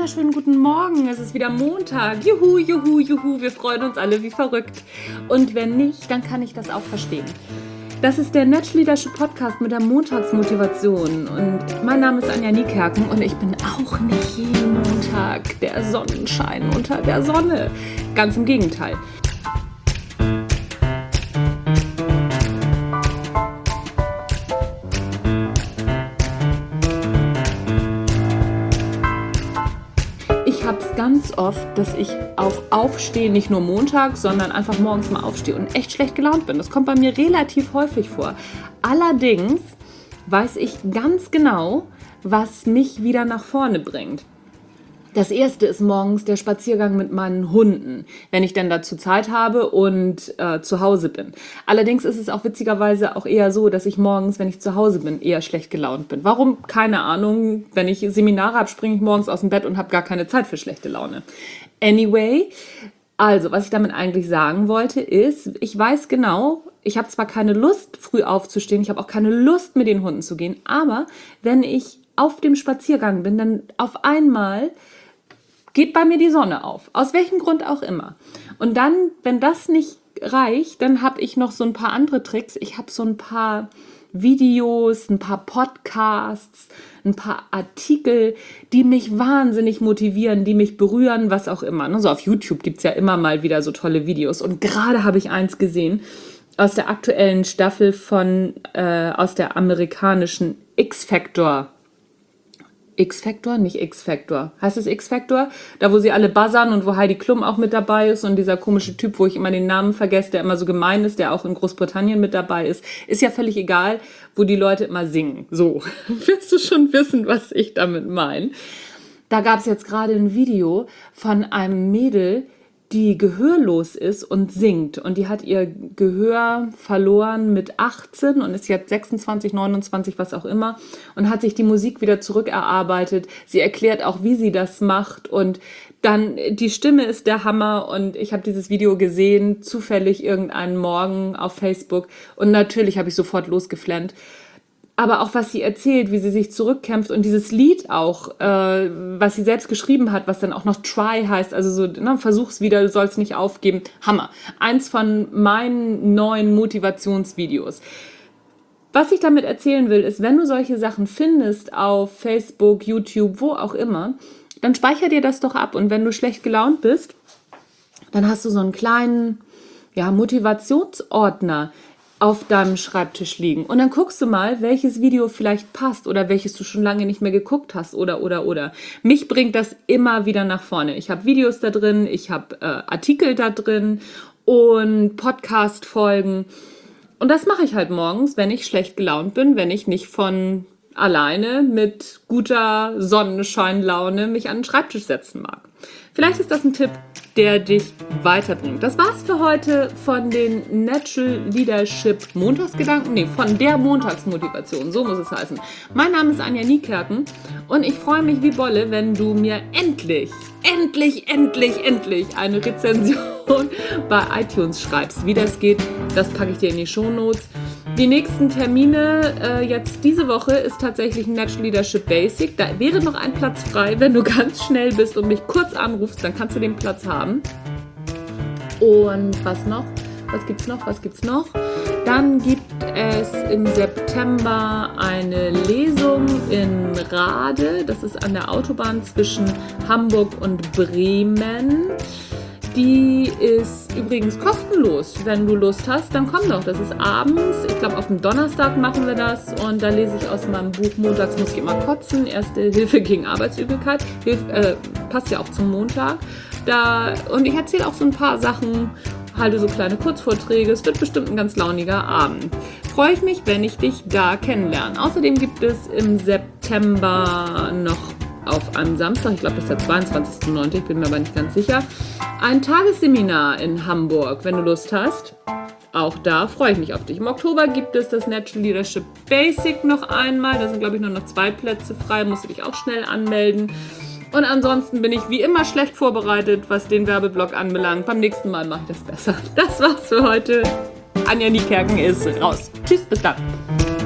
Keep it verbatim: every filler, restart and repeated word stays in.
wunderschönen guten Morgen. Es ist wieder Montag. Juhu, juhu, juhu. Wir freuen uns alle wie verrückt. Und wenn nicht, dann kann ich das auch verstehen. Das ist der Natural Leadership Podcast mit der Montagsmotivation. Und mein Name ist Anja Niekerken und ich bin auch nicht jeden Montag der Sonnenschein unter der Sonne. Ganz im Gegenteil. Ich habe es ganz oft, dass ich auch aufstehe, nicht nur Montag, sondern einfach morgens mal aufstehe und echt schlecht gelaunt bin. Das kommt bei mir relativ häufig vor. Allerdings weiß ich ganz genau, was mich wieder nach vorne bringt. Das erste ist morgens der Spaziergang mit meinen Hunden, wenn ich denn dazu Zeit habe und äh, zu Hause bin. Allerdings ist es auch witzigerweise auch eher so, dass ich morgens, wenn ich zu Hause bin, eher schlecht gelaunt bin. Warum? Keine Ahnung. Wenn ich Seminare habe, springe ich morgens aus dem Bett und habe gar keine Zeit für schlechte Laune. Anyway, also was ich damit eigentlich sagen wollte ist, ich weiß genau, ich habe zwar keine Lust, früh aufzustehen, ich habe auch keine Lust, mit den Hunden zu gehen, aber wenn ich auf dem Spaziergang bin, dann auf einmal geht bei mir die Sonne auf. Aus welchem Grund auch immer. Und dann, wenn das nicht reicht, dann habe ich noch so ein paar andere Tricks. Ich habe so ein paar Videos, ein paar Podcasts, ein paar Artikel, die mich wahnsinnig motivieren, die mich berühren, was auch immer. So auf YouTube gibt es ja immer mal wieder so tolle Videos. Und gerade habe ich eins gesehen aus der aktuellen Staffel von, äh, aus der amerikanischen X-Factor. X-Factor? Nicht X-Factor. Heißt es X-Factor? Da, wo sie alle buzzern und wo Heidi Klum auch mit dabei ist und dieser komische Typ, wo ich immer den Namen vergesse, der immer so gemein ist, der auch in Großbritannien mit dabei ist. Ist ja völlig egal, wo die Leute immer singen. So, wirst du schon wissen, was ich damit meine. Da gab es jetzt gerade ein Video von einem Mädel, die gehörlos ist und singt. Und die hat ihr Gehör verloren mit achtzehn und ist jetzt sechsundzwanzig, neunundzwanzig, was auch immer. Und hat sich die Musik wieder zurückerarbeitet. Sie erklärt auch, wie sie das macht. Und dann, die Stimme ist der Hammer. Und ich habe dieses Video gesehen, zufällig irgendeinen Morgen auf Facebook. Und natürlich habe ich sofort losgeflennt. Aber auch, was sie erzählt, wie sie sich zurückkämpft und dieses Lied auch, äh, was sie selbst geschrieben hat, was dann auch noch Try heißt, also so, ne, versuch's wieder, du sollst nicht aufgeben. Hammer. Eins von meinen neuen Motivationsvideos. Was ich damit erzählen will, ist, wenn du solche Sachen findest auf Facebook, YouTube, wo auch immer, dann speicher dir das doch ab. Und wenn du schlecht gelaunt bist, dann hast du so einen kleinen, ja, Motivationsordner auf deinem Schreibtisch liegen. Und dann guckst du mal, welches Video vielleicht passt oder welches du schon lange nicht mehr geguckt hast oder, oder, oder. Mich bringt das immer wieder nach vorne. Ich habe Videos da drin, ich habe äh, Artikel da drin und Podcast-Folgen. Und das mache ich halt morgens, wenn ich schlecht gelaunt bin, wenn ich nicht von alleine mit guter Sonnenscheinlaune mich an den Schreibtisch setzen mag. Vielleicht ist das ein Tipp, der dich weiterbringt. Das war's für heute von den Natural Leadership Montagsgedanken. Nee, von der Montagsmotivation, so muss es heißen. Mein Name ist Anja Niekerken und ich freue mich wie Bolle, wenn du mir endlich, endlich, endlich, endlich eine Rezension bei iTunes schreibst. Wie das geht, das packe ich dir in die Shownotes. Die nächsten Termine äh, jetzt diese Woche ist tatsächlich ein Natural Leadership Basic. Da wäre noch ein Platz frei. Wenn du ganz schnell bist und mich kurz anrufst, dann kannst du den Platz haben. Und was noch? Was gibt's noch? Was gibt's noch? Dann gibt es im September eine Lesung in Rade. Das ist an der Autobahn zwischen Hamburg und Bremen. Die ist übrigens kostenlos. Wenn du Lust hast, dann komm doch. Das ist abends. Ich glaube, auf dem Donnerstag machen wir das. Und da lese ich aus meinem Buch Montags muss ich immer kotzen. Erste Hilfe gegen Arbeitsübelkeit. Hilf, äh, passt ja auch zum Montag. Da, und ich erzähle auch so ein paar Sachen, halte so kleine Kurzvorträge. Es wird bestimmt ein ganz launiger Abend. Freue ich mich, wenn ich dich da kennenlerne. Außerdem gibt es im September noch auf einem Samstag, ich glaube, das ist der zweiundzwanzigster neunte, ich bin mir aber nicht ganz sicher, ein Tagesseminar in Hamburg, wenn du Lust hast. Auch da freue ich mich auf dich. Im Oktober gibt es das Natural Leadership Basic noch einmal. Da sind, glaube ich, nur noch zwei Plätze frei. Musst du dich auch schnell anmelden. Und ansonsten bin ich wie immer schlecht vorbereitet, was den Werbeblock anbelangt. Beim nächsten Mal mache ich das besser. Das war's für heute. Anja Niekerken ist raus. Tschüss, bis dann.